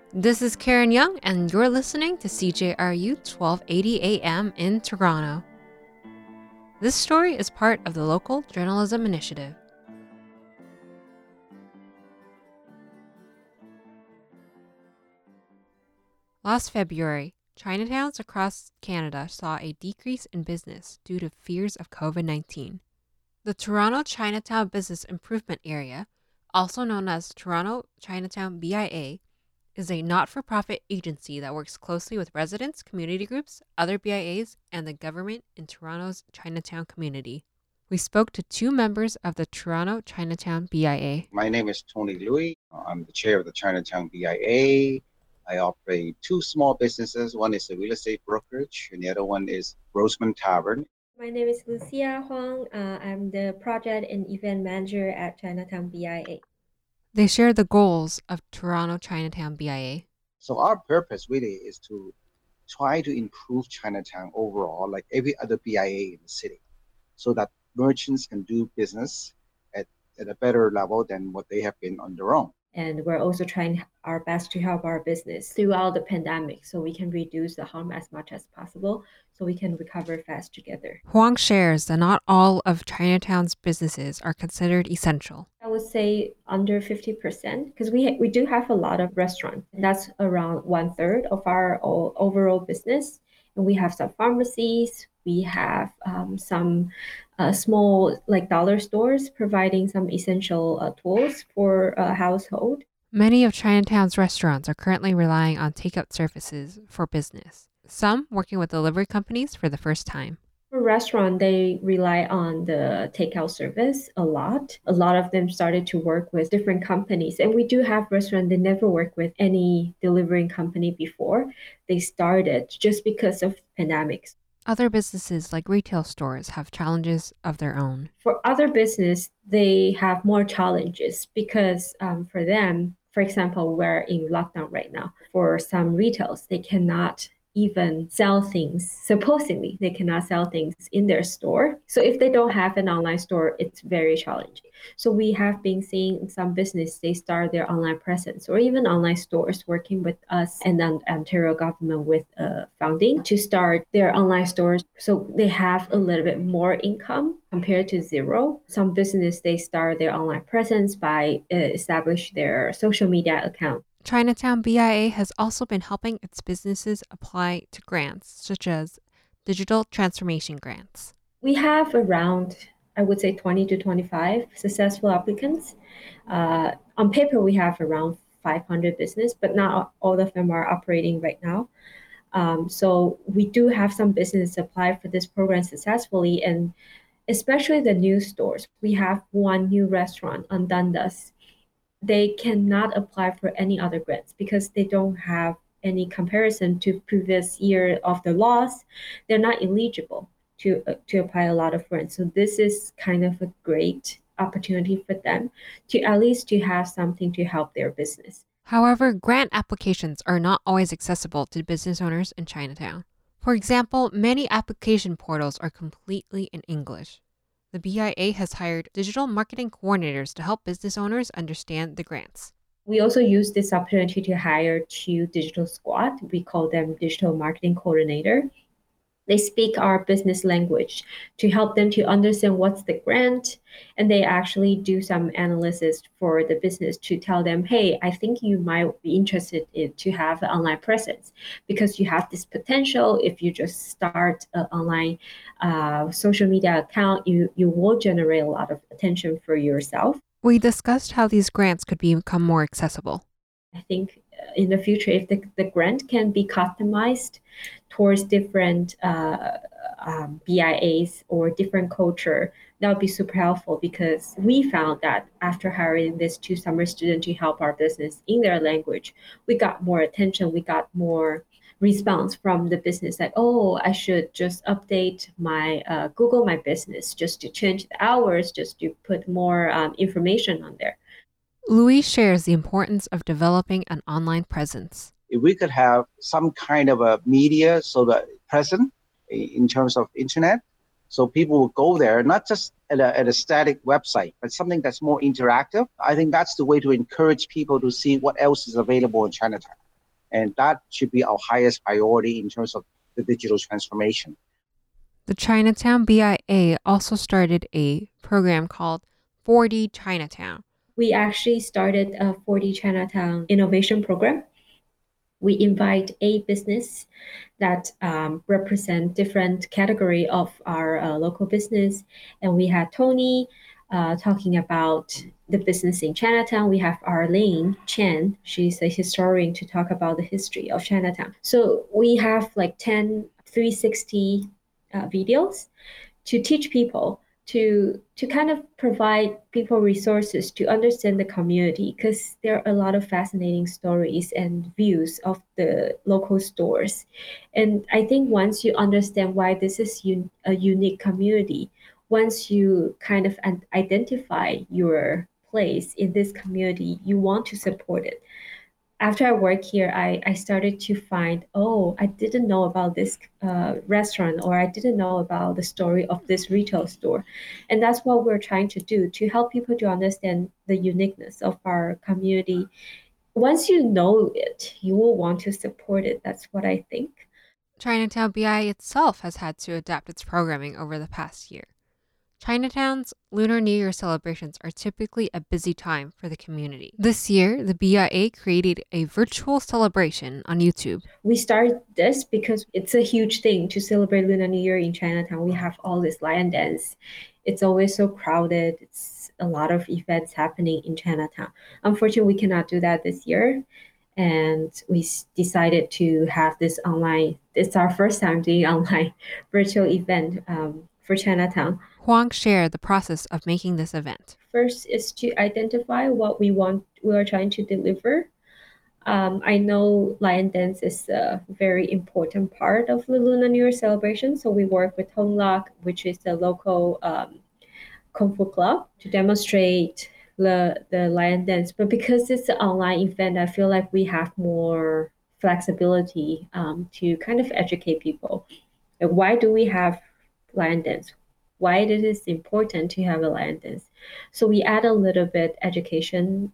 This is Karen Young, and you're listening to CJRU 1280 AM in Toronto. This story is part of the Local Journalism Initiative. Last February, Chinatowns across Canada saw a decrease in business due to fears of COVID-19. The Toronto Chinatown Business Improvement Area, also known as Toronto Chinatown BIA, is a not-for-profit agency that works closely with residents, community groups, other BIAs, and the government in Toronto's Chinatown community. We spoke to two members of the Toronto Chinatown BIA. My name is Tony Louis. I'm the chair of the Chinatown BIA. I operate two small businesses. One is a real estate brokerage, and the other one is Roseman Tavern. My name is Lucia Huang. I'm the project and event manager at Chinatown BIA. They share the goals of Toronto Chinatown BIA. So our purpose really is to try to improve Chinatown overall, like every other BIA in the city, so that merchants can do business at a better level than what they have been on their own. And we're also trying our best to help our business throughout the pandemic so we can reduce the harm as much as possible so we can recover fast together. Huang shares that not all of Chinatown's businesses are considered essential. I would say under 50% because we do have a lot of restaurants. That's around 1/3 of our overall business. And we have some pharmacies. We have some small dollar stores providing some essential tools for a household. Many of Chinatown's restaurants are currently relying on takeout services for business, some working with delivery companies for the first time. For restaurant, they rely on the takeout service a lot. A lot of them started to work with different companies. And we do have restaurants that never worked with any delivering company before. They started just because of pandemics. Other businesses like retail stores have challenges of their own. For other business, they have more challenges because for them, for example, we're in lockdown right now. For some retails, they cannot even sell things. Supposedly, they cannot sell things in their store. So if they don't have an online store, it's very challenging. So we have been seeing some business, they start their online presence or even online stores working with us and then Ontario government with funding to start their online stores. So they have a little bit more income compared to zero. Some business, they start their online presence by establish their social media account. Chinatown BIA has also been helping its businesses apply to grants, such as digital transformation grants. We have around, I would say, 20 to 25 successful applicants. On paper, we have around 500 business, but not all of them are operating right now. So we do have some business apply for this program successfully, and especially the new stores. We have one new restaurant on Dundas. They cannot apply for any other grants because they don't have any comparison to previous year of the laws. They're not eligible to apply a lot of grants. So this is kind of a great opportunity for them to at least to have something to help their business. However, grant applications are not always accessible to business owners in Chinatown. For example, many application portals are completely in English. The BIA has hired digital marketing coordinators to help business owners understand the grants. We also use this opportunity to hire 2 digital squad. We call them digital marketing coordinator. They speak our business language to help them to understand what's the grant. And they actually do some analysis for the business to tell them, hey, I think you might be interested to have an online presence because you have this potential. If you just start an online social media account, you will generate a lot of attention for yourself. We discussed how these grants could become more accessible. I think in the future, if the grant can be customized towards different BIAs or different culture, that would be super helpful because we found that after hiring these 2 summer students to help our business in their language, we got more attention, we got more response from the business like, oh, I should just update my Google My Business just to change the hours, just to put more information on there. Louis shares the importance of developing an online presence. If we could have some kind of a media so that present in terms of internet, so people will go there, not just at a static website, but something that's more interactive. I think that's the way to encourage people to see what else is available in Chinatown. And that should be our highest priority in terms of the digital transformation. The Chinatown BIA also started a program called 4D Chinatown. We actually started a 4D Chinatown innovation program. We invite a business that represent different category of our local business. And we had Tony talking about the business in Chinatown. We have Arlene Chen. She's a historian to talk about the history of Chinatown. So we have like 10 360 videos to teach people to kind of provide people resources to understand the community, because there are a lot of fascinating stories and views of the local stores. And I think once you understand why this is a unique community, once you kind of identify your place in this community, you want to support it. After I work here, I started to find, oh, I didn't know about this restaurant, or I didn't know about the story of this retail store. And that's what we're trying to do, to help people to understand the uniqueness of our community. Once you know it, you will want to support it. That's what I think. Chinatown BI itself has had to adapt its programming over the past year. Chinatown's Lunar New Year celebrations are typically a busy time for the community. This year, the BIA created a virtual celebration on YouTube. We started this because it's a huge thing to celebrate Lunar New Year in Chinatown. We have all this lion dance. It's always so crowded. It's a lot of events happening in Chinatown. Unfortunately, we cannot do that this year. And we decided to have this online. It's our first time doing online virtual event for Chinatown. Huang shared the process of making this event. First is to identify what we are trying to deliver. I know lion dance is a very important part of the Lunar New Year celebration, so we work with Hong Lak, which is the local Kung Fu club, to demonstrate the lion dance. But because it's an online event, I feel like we have more flexibility to kind of educate people. Why do we have lion dance? Why it is important to have a lion dance? So we add a little bit education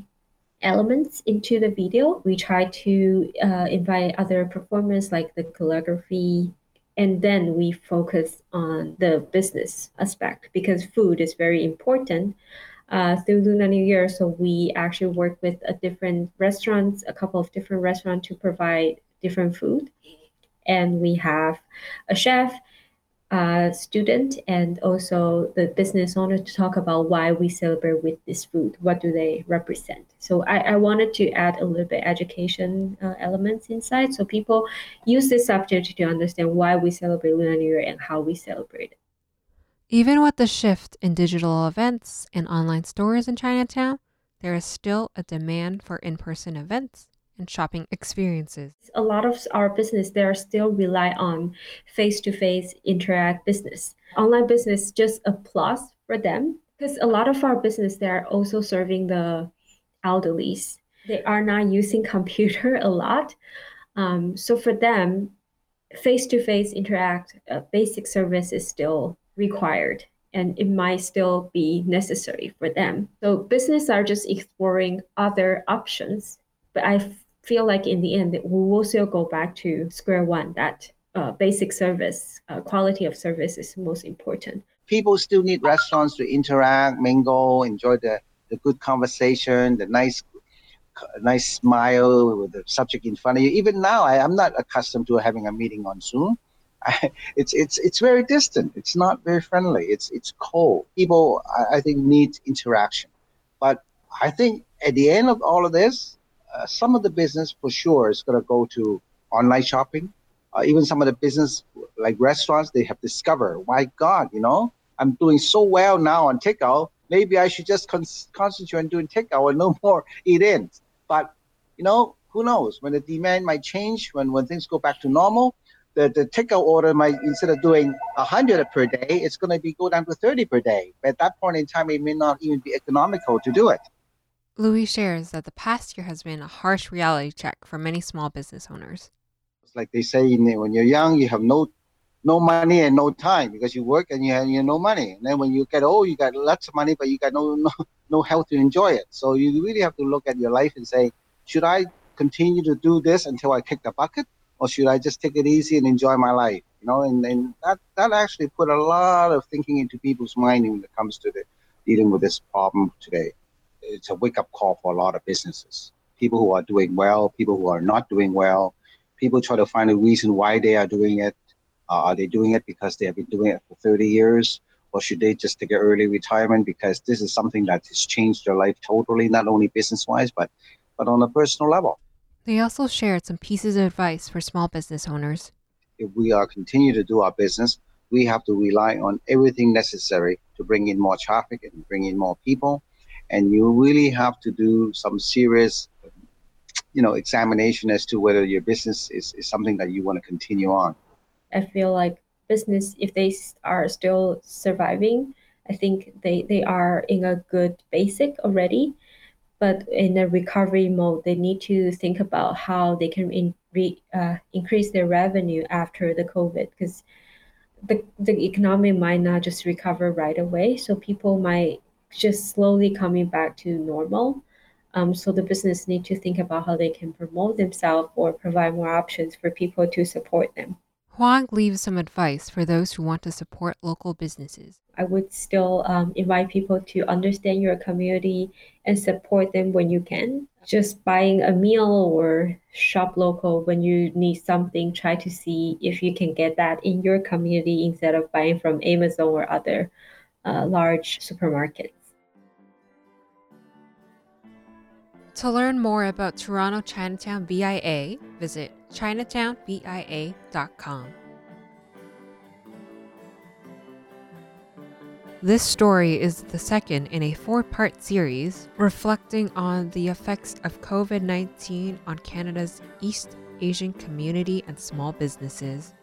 elements into the video. We try to invite other performers like the calligraphy, and then we focus on the business aspect, because food is very important through Lunar New Year. So we actually work with a couple of different restaurants to provide different food. And we have a chef, student, and also the business owner to talk about why we celebrate with this food. What do they represent? So I wanted to add a little bit education elements inside, so people use this subject to understand why we celebrate Lunar New Year and how we celebrate it. Even with the shift in digital events and online stores in Chinatown, there is still a demand for in-person events and shopping experiences. A lot of our business, they are still rely on face-to-face interact business. Online business just a plus for them, because a lot of our business, they are also serving the elderlies. They are not using computer a lot. So for them, face-to-face interact, basic service is still required, and it might still be necessary for them. So business are just exploring other options, but I feel like in the end, we will still go back to square one, that basic service, quality of service is most important. People still need restaurants to interact, mingle, enjoy the good conversation, the nice smile with the subject in front of you. Even now, I'm not accustomed to having a meeting on Zoom. It's very distant. It's not very friendly. It's cold. People, I think, need interaction. But I think at the end of all of this, some of the business for sure is going to go to online shopping. Even some of the business like restaurants, they have discovered, my God, I'm doing so well now on takeout. Maybe I should just concentrate on doing takeout and no more eat-in. But, who knows? When the demand might change, when things go back to normal, the takeout order might, instead of doing 100 per day, it's going to go down to 30 per day. But at that point in time, it may not even be economical to do it. Louis shares that the past year has been a harsh reality check for many small business owners. It's like they say, when you're young, you have no money and no time because you work and you have no money. And then when you get old, you got lots of money, but you got no health to enjoy it. So you really have to look at your life and say, should I continue to do this until I kick the bucket, or should I just take it easy and enjoy my life? And that actually put a lot of thinking into people's mind when it comes to dealing with this problem today. It's a wake-up call for a lot of businesses. People who are doing well, people who are not doing well. People try to find a reason why they are doing it. Are they doing it because they have been doing it for 30 years? Or should they just take an early retirement because this is something that has changed their life totally, not only business-wise, but on a personal level. They also shared some pieces of advice for small business owners. If we are continue to do our business, we have to rely on everything necessary to bring in more traffic and bring in more people. And you really have to do some serious, examination as to whether your business is something that you want to continue on. I feel like business, if they are still surviving, I think they are in a good basic already. But in a recovery mode, they need to think about how they can increase their revenue after the COVID, because the economy might not just recover right away. So people might just slowly coming back to normal. So the business need to think about how they can promote themselves or provide more options for people to support them. Huang leaves some advice for those who want to support local businesses. I would still invite people to understand your community and support them when you can. Just buying a meal or shop local when you need something, try to see if you can get that in your community instead of buying from Amazon or other large supermarkets. To learn more about Toronto Chinatown VIA, visit chinatownvia.com. This story is the second in a 4-part series reflecting on the effects of COVID-19 on Canada's East Asian community and small businesses.